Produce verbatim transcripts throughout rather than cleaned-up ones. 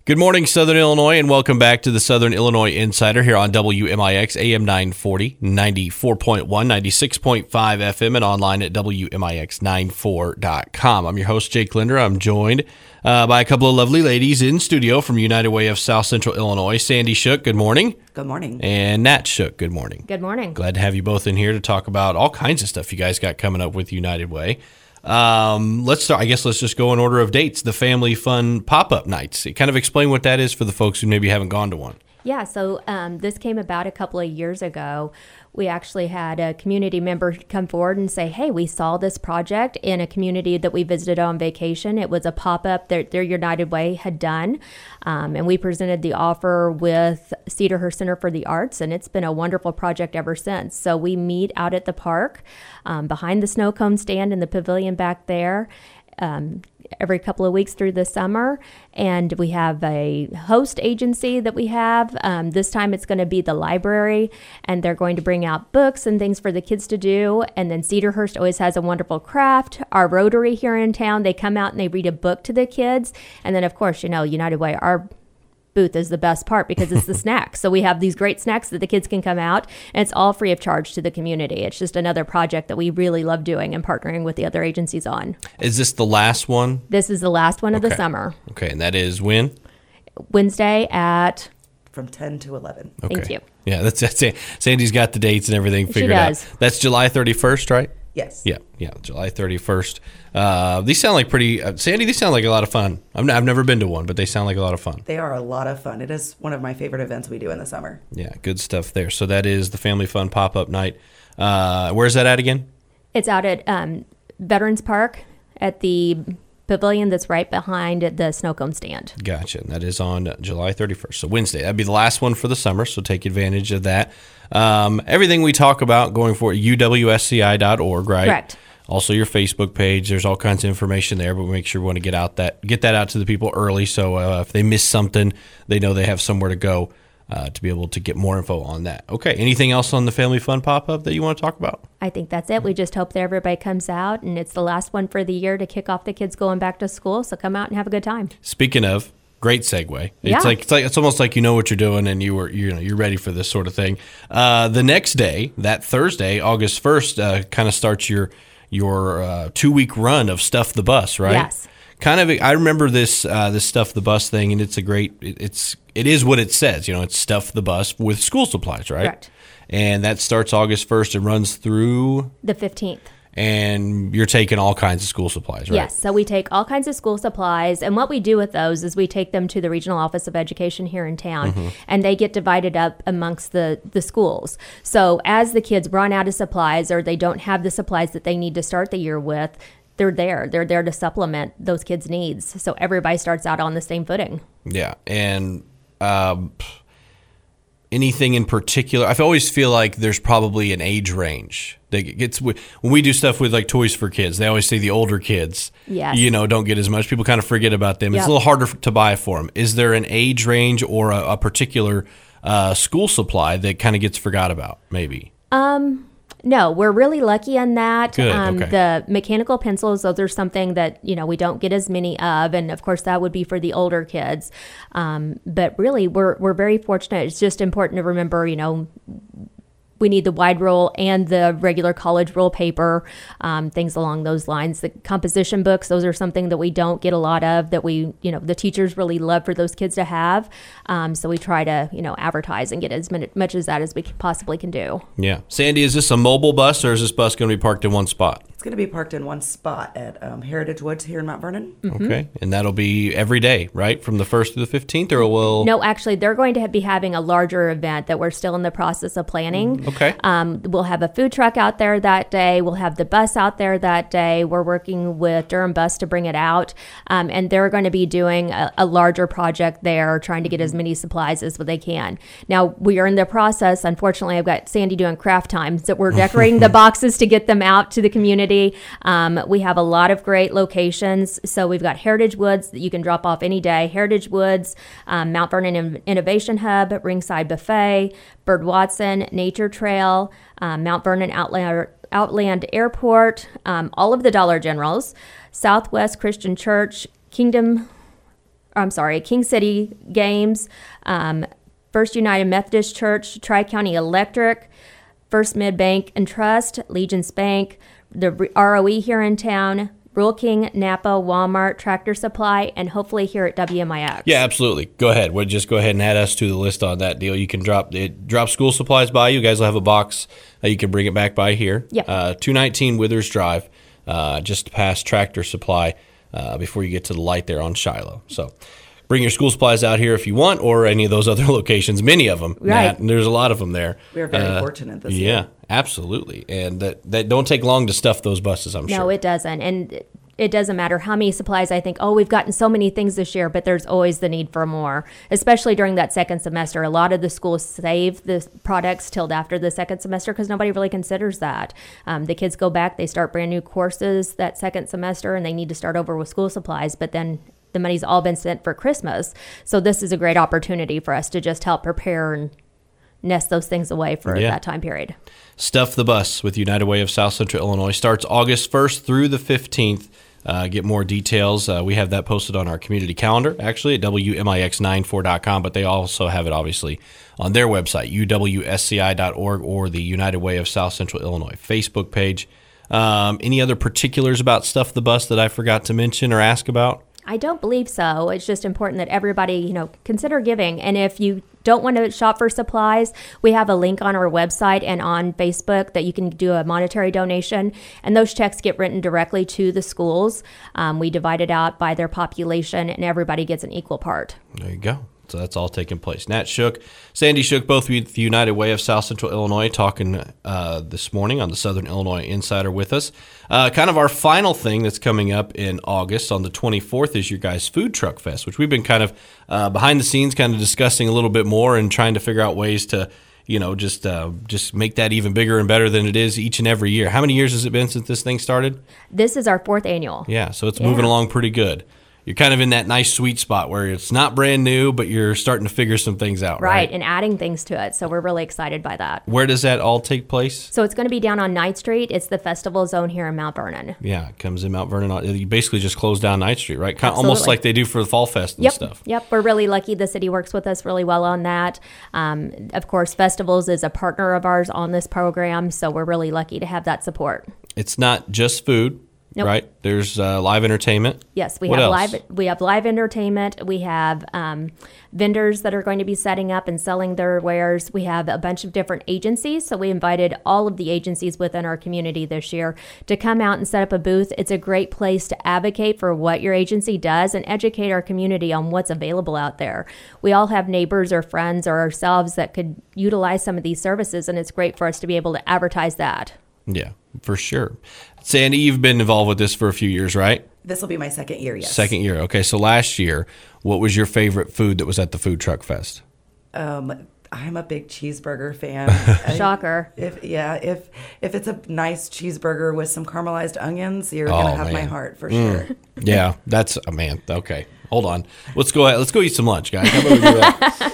Good morning, Southern Illinois, and welcome back to the Southern Illinois Insider here on W M I X, A M nine forty, ninety-four point one, ninety-six point five F M, and online at W M I X ninety-four dot com. I'm your host, Jake Linder. I'm joined uh, by a couple of lovely ladies in studio from United Way of South Central Illinois. Sandy Shook, good morning. Good morning. And Nat Shook, good morning. Good morning. Glad to have you both in here to talk about all kinds of stuff you guys got coming up with United Way. Um, let's start. I guess let's just go in order of dates. The Family Fun Pop-Up Nights. Kind of explain what that is for the folks who maybe haven't gone to one. Yeah, so um, this came about a couple of years ago. We actually had a community member come forward and say, hey, we saw this project in a community that we visited on vacation. It was a pop-up that their United Way had done, um, and we presented the offer with Cedarhurst Center for the Arts, and it's been a wonderful project ever since. So we meet out at the park um, behind the snow cone stand in the pavilion back there. Um, every couple of weeks through the summer, and we have a host agency that we have. Um, this time it's going to be the library, and they're going to bring out books and things for the kids to do. And then Cedarhurst always has a wonderful craft. Our Rotary here in town, they come out and they read a book to the kids. And then, of course, you know, United Way, our booth is the best part because it's the snacks. So we have these great snacks that the kids can come out, and it's all free of charge to the community. It's just another project that we really love doing and partnering with the other agencies on. Is this the last one? This is the last one of Okay. the summer. Okay, and that is when? Wednesday at... From ten to eleven. Okay. Thank you. Yeah, that's, that's it. Sandy's got the dates and everything She figured does. out. That's July thirty-first, right? Yes. Yeah, yeah, July thirty-first. Uh, these sound like pretty, uh, Sandy, these sound like a lot of fun. I've, n- I've never been to one, but they sound like a lot of fun. They are a lot of fun. It is one of my favorite events we do in the summer. Yeah, good stuff there. So that is the Family Fun Pop-Up Night. Uh, where's that at again? It's out at um, Veterans Park at the pavilion that's right behind the snow cone stand. Gotcha. And that is on July thirty-first. So Wednesday. That'd be the last one for the summer, so take advantage of that. Um, everything we talk about going forward, U W S C I dot org, right? Correct. Also your Facebook page. There's all kinds of information there, but we make sure we want to get out that get that out to the people early, so uh, if they miss something, they know they have somewhere to go uh, to be able to get more info on that. Okay. Anything else on the Family Fun Pop-Up that you want to talk about? I think that's it. We just hope that everybody comes out, and it's the last one for the year to kick off the kids going back to school, so come out and have a good time. Speaking of, great segue. It's Yeah. like it's like it's almost like you know what you're doing and you were you know you're ready for this sort of thing. Uh, the next day, that Thursday, August first, uh, kind of starts your your uh, two week run of Stuff the Bus, right? Yes. Kind of. I remember this uh, this Stuff the Bus thing, and it's a great. It, it's it is what it says. You know, it's Stuff the Bus with school supplies, right? Correct. And that starts August first and runs through. The fifteenth. And you're taking all kinds of school supplies, right? Yes, so we take all kinds of school supplies, and what we do with those is we take them to the Regional Office of Education here in town, Mm-hmm. and they get divided up amongst the, the schools. So as the kids run out of supplies or they don't have the supplies that they need to start the year with, they're there. They're there to supplement those kids' needs. So everybody starts out on the same footing. Yeah, and um, anything in particular? I always feel like there's probably an age range that gets when we do stuff with like Toys for Kids. They always say the older kids, Yes. you know, don't get as much. People kind of forget about them. It's Yep. a little harder to buy for them. Is there an age range or a, a particular uh, school supply that kind of gets forgot about? Maybe. No, we're really lucky in that. Good, Um, okay. The mechanical pencils, those are something that, you know, we don't get as many of. And of course, that would be for the older kids. Um, but really, we're, we're very fortunate. It's just important to remember, you know, we need the wide roll and the regular college roll paper, um, things along those lines. The composition books, those are something that we don't get a lot of, that we, you know, the teachers really love for those kids to have. Um, so we try to, you know, advertise and get as many, much as that as we possibly can do. Yeah. Sandy, is this a mobile bus or is this bus going to be parked in one spot? It's going to be parked in one spot at um, Heritage Woods here in Mount Vernon. Okay. And that'll be every day, right? From the first to the fifteenth, or will... No, actually, they're going to be having a larger event that we're still in the process of planning. Okay. Um, we'll have a food truck out there that day. We'll have the bus out there that day. We're working with Durham Bus to bring it out. Um, and they're going to be doing a, a larger project there, trying to get as many supplies as they can. Now, we are in the process. Unfortunately, I've got Sandy doing craft times that we're decorating the boxes to get them out to the community. Um, we have a lot of great locations. So we've got Heritage Woods that you can drop off any day. Heritage Woods, um, Mount Vernon In- Innovation Hub, Ringside Buffet, Bird Watson, Nature Trail, um, Mount Vernon Outland, Outland Airport, um, all of the Dollar Generals, Southwest Christian Church, Kingdom I'm sorry, King City Games, um, First United Methodist Church, Tri-County Electric, First Mid Bank and Trust, Legence Bank, the R O E here in town, Rural King, Napa, Walmart, Tractor Supply, and hopefully here at W M I X. Yeah, absolutely. Go ahead. We'll just go ahead and add us to the list on that deal. You can drop it, drop school supplies by. You guys will have a box. Uh, you can bring it back by here. Yep. Uh, two nineteen Withers Drive, uh, just past Tractor Supply uh, before you get to the light there on Shiloh. So bring your school supplies out here if you want, or any of those other locations, many of them. Right. Nat, and there's a lot of them there. We're very Uh, fortunate this yeah, year. Yeah, absolutely. And that, that don't take long to stuff those buses, I'm No, sure. it doesn't. And it doesn't matter how many supplies I think, oh, we've gotten so many things this year, but there's always the need for more, especially during that second semester. A lot of the schools save the products till after the second semester because nobody really considers that. Um, the kids go back, they start brand new courses that second semester, and they need to start over with school supplies, but then the money's all been spent for Christmas. So this is a great opportunity for us to just help prepare and nest those things away for Yeah. that time period. Stuff the Bus with United Way of South Central Illinois starts August first through the fifteenth. Uh, get more details. Uh, we have that posted on our community calendar, actually, at W M I X ninety-four dot com, but they also have it, obviously, on their website, U W S C I dot org, or the United Way of South Central Illinois Facebook page. Um, any other particulars about Stuff the Bus that I forgot to mention or ask about? I don't believe so. It's just important that everybody, you know, consider giving. And if you don't want to shop for supplies, we have a link on our website and on Facebook that you can do a monetary donation. And those checks get written directly to the schools. Um, we divide it out by their population, and everybody gets an equal part. There you go. So that's all taking place. Nat Shook, Sandy Shook, both with the United Way of South Central Illinois, talking uh, this morning on the Southern Illinois Insider with us. Uh, kind of our final thing that's coming up in August on the twenty-fourth is your guys' Food Truck Fest, which we've been kind of uh, behind the scenes kind of discussing a little bit more and trying to figure out ways to, you know, just uh, just make that even bigger and better than it is each and every year. How many years has it been since this thing started? This is our fourth annual. Yeah, so it's Yeah. moving along pretty good. You're kind of in that nice sweet spot where it's not brand new, but you're starting to figure some things out, right? Right, and adding things to it. So we're really excited by that. Where does that all take place? So it's going to be down on Ninth Street. It's the festival zone here in Mount Vernon. Yeah, it comes in Mount Vernon. You basically just close down Ninth Street, right? Kind of almost Absolutely. like they do for the Fall Fest and Yep. stuff. Yep. We're really lucky. The city works with us really well on that. Um, of course, Festivals is a partner of ours on this program, so we're really lucky to have that support. It's not just food, Nope. right? There's uh, live entertainment. Yes, we What have else? live. We have live entertainment. We have um, vendors that are going to be setting up and selling their wares. We have a bunch of different agencies. So we invited all of the agencies within our community this year to come out and set up a booth. It's a great place to advocate for what your agency does and educate our community on what's available out there. We all have neighbors or friends or ourselves that could utilize some of these services, and it's great for us to be able to advertise that. Yeah, for sure. Sandy, you've been involved with this for a few years, right? This will be my second year, yes. Second year. Okay, so last year, what was your favorite food that was at the Food Truck Fest? Um, I'm a big cheeseburger fan. I- Shocker. If yeah, if if it's a nice cheeseburger with some caramelized onions, you're Oh, gonna have my man. heart for sure. Yeah, that's a oh, man. Okay, hold on. Let's go. Let's go eat some lunch, guys. How about we do that?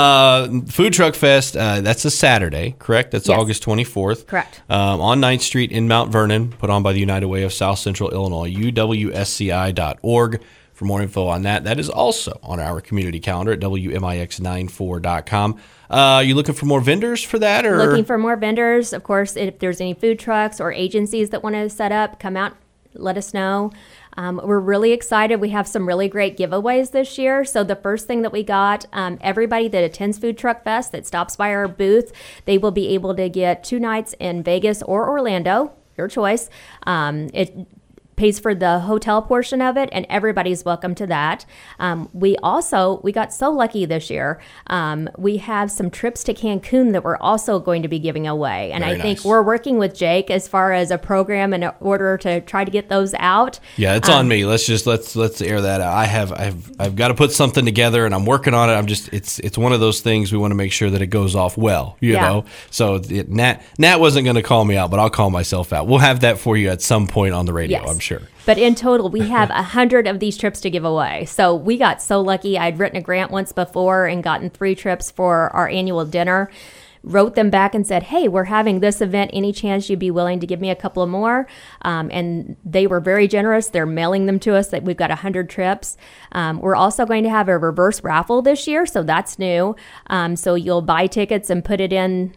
Uh, Food Truck Fest. Uh, that's a Saturday, correct? That's Yes. August twenty-fourth. Correct. Um, on Ninth Street in Mount Vernon, put on by the United Way of South Central Illinois. U W S C I dot org for more info on that. That is also on our community calendar at W M I X ninety-four dot com. Uh, you looking for more vendors for that, or Looking for more vendors. Of course, if there's any food trucks or agencies that want to set up, come out, let us know. Um, we're really excited. We have some really great giveaways this year. So the first thing that we got, um, everybody that attends Food Truck Fest that stops by our booth, they will be able to get two nights in Vegas or Orlando, your choice. Um, it pays for the hotel portion of it, and everybody's welcome to that. Um, we also, we got so lucky this year. Um, we have some trips to Cancun that we're also going to be giving away. And Very I think nice. we're working with Jake as far as a program in order to try to get those out. Yeah, it's Um, on me. Let's just let's let's air that out. I have I've I've got to put something together, and I'm working on it. I'm just it's it's one of those things we want to make sure that it goes off well, you Yeah. know. So it, Nat Nat wasn't going to call me out, but I'll call myself out. We'll have that for you at some point on the radio, Yes. I'm sure. But in total, we have a hundred of these trips to give away. So we got so lucky. I'd written a grant once before and gotten three trips for our annual dinner. wrote them back and said, hey, we're having this event. Any chance you'd be willing to give me a couple of more? Um, and they were very generous. They're mailing them to us. That we've got one hundred trips. Um, we're also going to have a reverse raffle this year, so that's new. Um, so you'll buy tickets and put it in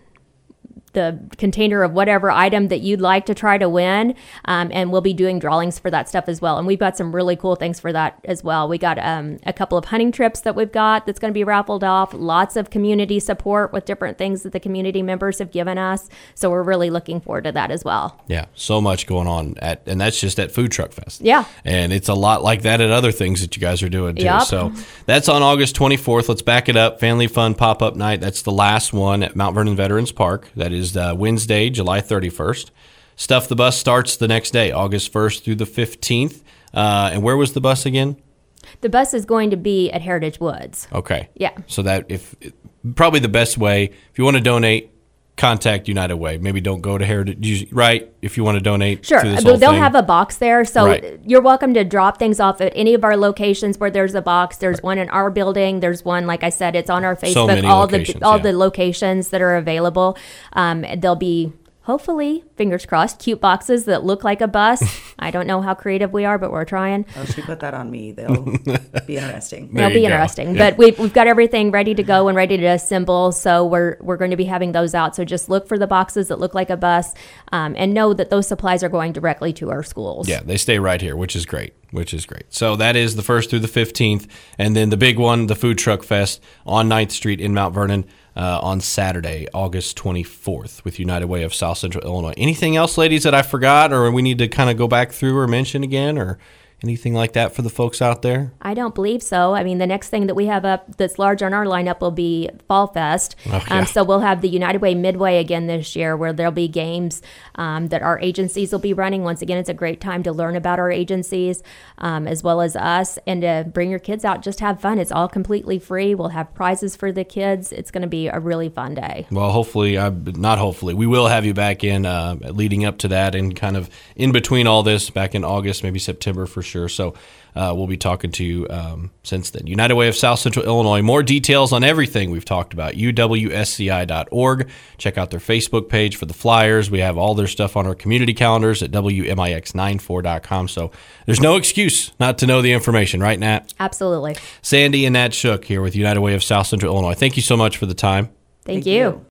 the container of whatever item that you'd like to try to win. Um, and we'll be doing drawings for that stuff as well. And we've got some really cool things for that as well. We got um, a couple of hunting trips that we've got that's going to be raffled off. Lots of community support with different things that the community members have given us. So we're really looking forward to that as well. Yeah, so much going on at, and that's just at Food Truck Fest. Yeah. And it's a lot like that at other things that you guys are doing too. Yep. So that's on August twenty-fourth. Let's back it up. Family Fun Pop-Up Night. That's the last one at Mount Vernon Veterans Park. That is uh, Wednesday, July thirty-first. Stuff the Bus starts the next day, August first through the fifteenth. Uh, and where was the bus again? The bus is going to be at Heritage Woods. Okay. Yeah. So that if probably the best way, if you want to donate, contact United Way. Maybe don't go to Heritage, right? If you want to donate. Sure. To this They'll whole thing. have a box there. So Right. you're welcome to drop things off at any of our locations where there's a box. There's one in our building. There's one, like I said, it's on our Facebook. many all locations, the all yeah. the locations that are available. Um, there'll be, hopefully, fingers crossed, cute boxes that look like a bus. I don't know how creative we are, but we're trying. Oh, she put that on me. They'll be interesting. There They'll be you go. interesting. Yeah. But we've, we've got everything ready to go and ready to assemble. So we're we're going to be having those out. So just look for the boxes that look like a bus, um, and know that those supplies are going directly to our schools. Yeah, they stay right here, which is great, which is great. So that is the first through the fifteenth. And then the big one, the Food Truck Fest on ninth Street in Mount Vernon uh, on Saturday, August twenty-fourth with United Way of South Central Illinois. Anything else, ladies, that I forgot or we need to kind of go back through or mention again or anything like that for the folks out there? I don't believe so. I mean, the next thing that we have up that's large on our lineup will be Fall Fest. Oh, yeah. um, so we'll have the United Way Midway again this year, where there'll be games um, that our agencies will be running. Once again, it's a great time to learn about our agencies um, as well as us, and to bring your kids out, just have fun. It's all completely free. We'll have prizes for the kids. It's going to be a really fun day. Well, hopefully, uh, not hopefully, we will have you back in uh, leading up to that and kind of in between all this back in August, maybe September for sure. So uh, we'll be talking to you um, since then. United Way of South Central Illinois. More details on everything we've talked about, U W S C I dot org. Check out their Facebook page for the flyers. We have all their stuff on our community calendars at W M I X ninety-four dot com. So there's no excuse not to know the information, right, Nat? Absolutely. Sandy and Nat Shook here with United Way of South Central Illinois. Thank you so much for the time. Thank, Thank you. you.